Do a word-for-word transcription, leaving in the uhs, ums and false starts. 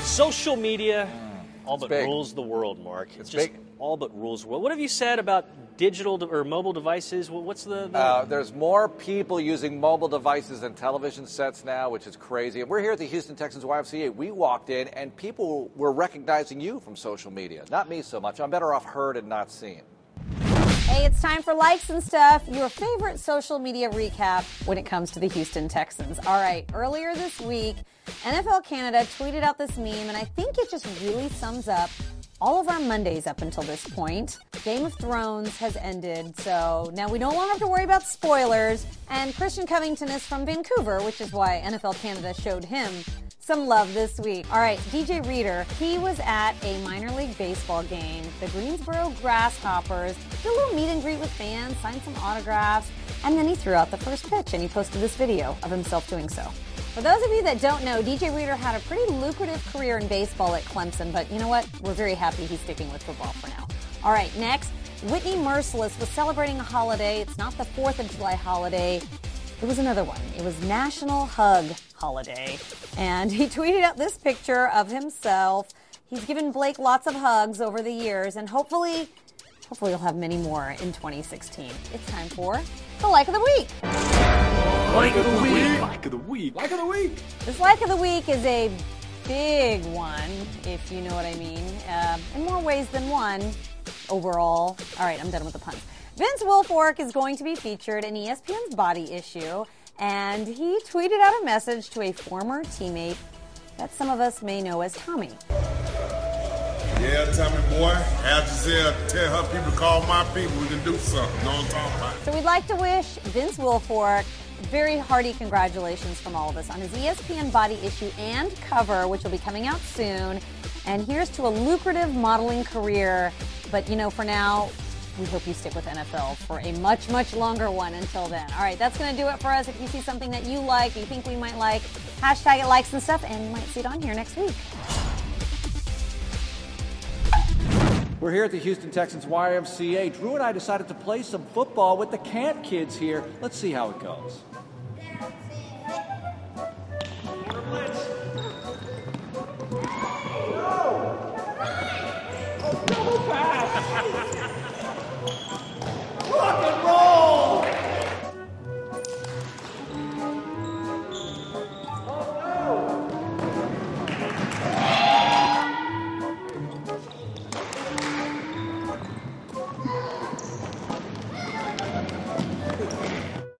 Social media all but big. rules the world, Mark. It's just big. all but rules the world. What have you said about digital de- or mobile devices? Wh- What's the... the... Uh, there's more people using mobile devices than television sets now, which is crazy. And we're here at the Houston Texans Y M C A. We walked in, and people were recognizing you from social media. Not me so much. I'm better off heard and not seen. Hey, it's time for Likes and Stuff, your favorite social media recap when it comes to the Houston Texans. All right, earlier this week, N F L Canada tweeted out this meme, and I think it just really sums up all of our Mondays up until this point. Game of Thrones has ended, so now we no longer have to worry about spoilers, and Christian Covington is from Vancouver, which is why N F L Canada showed him some love this week. All right, D J Reader, he was at a minor league baseball game. The Greensboro Grasshoppers did a little meet and greet with fans, signed some autographs, and then he threw out the first pitch, and he posted this video of himself doing so. For those of you that don't know, D J Reader had a pretty lucrative career in baseball at Clemson, but you know what? We're very happy he's sticking with football for now. All right, next, Whitney Merciless was celebrating a holiday. It's not the fourth of July holiday. It was another one. It was National Hug Holiday. And he tweeted out this picture of himself. He's given Blake lots of hugs over the years, and hopefully, hopefully he'll have many more in twenty sixteen. It's time for the Like of the Week. Like of the week. Like of the week. Like of the week. This Like of the Week is a big one, if you know what I mean, uh, in more ways than one overall. All right, I'm done with the puns. Vince Wilfork is going to be featured in E S P N's Body Issue, and he tweeted out a message to a former teammate that some of us may know as Tommy. Yeah, Tommy boy, have Giselle tell her people to call my people, we can do something. Know what I'm talking about? So we'd like to wish Vince Wilfork very hearty congratulations from all of us on his E S P N Body Issue and cover, which will be coming out soon. And here's to a lucrative modeling career. But, you know, for now, we hope you stick with N F L for a much, much longer one until then. All right, that's going to do it for us. If you see something that you like, you think we might like, hashtag it likes and stuff, and you might see it on here next week. We're here at the Houston Texans Y M C A. Drew and I decided to play some football with the Camp kids here. Let's see how it goes.